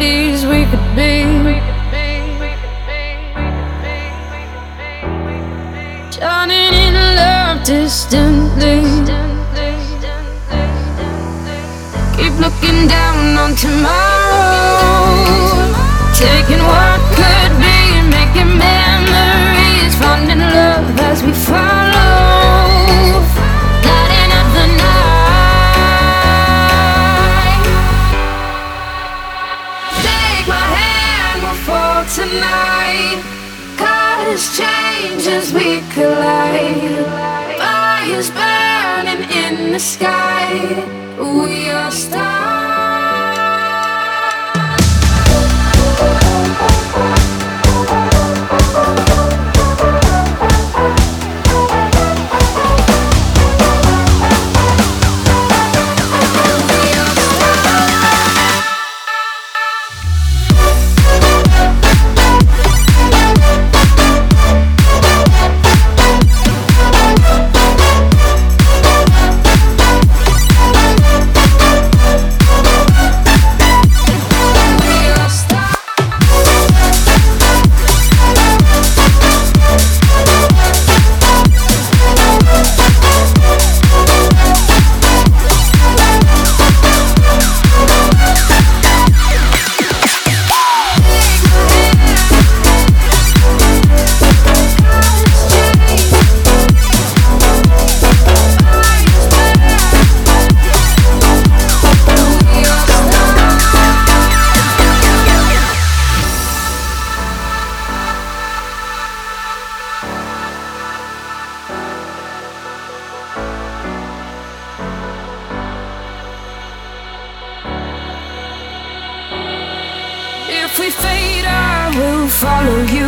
memories we could be. Drowning in love distantly. Keep looking down on tomorrow, taking what could be, making memories, finding love as we follow, lighting up the night. Take my hand, we'll fall tonight. Colors change as we collide. Fires burning in the sky. We are stars. If we fade, I will follow you.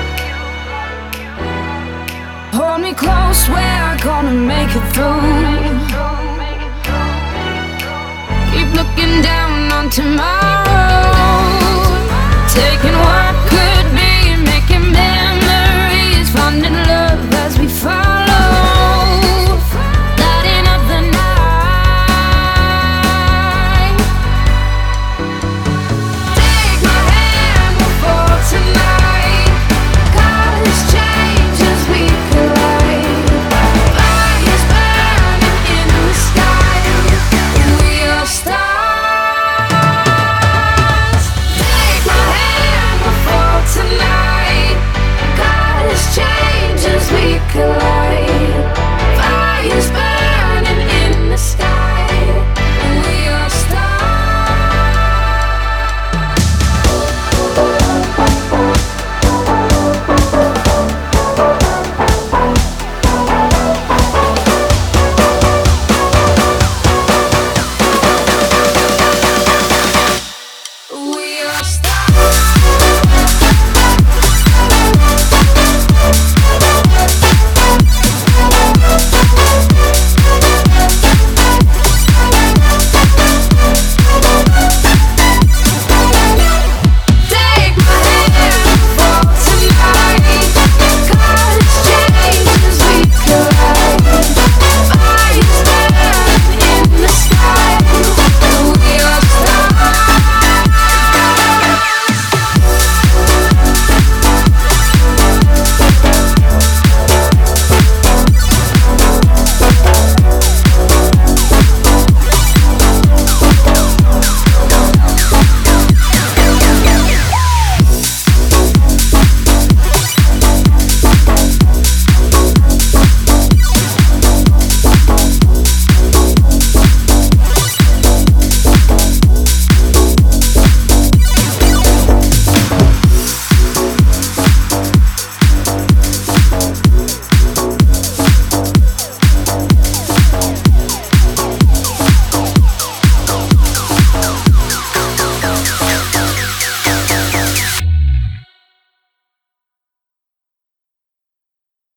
Hold me close, we're gonna make it through.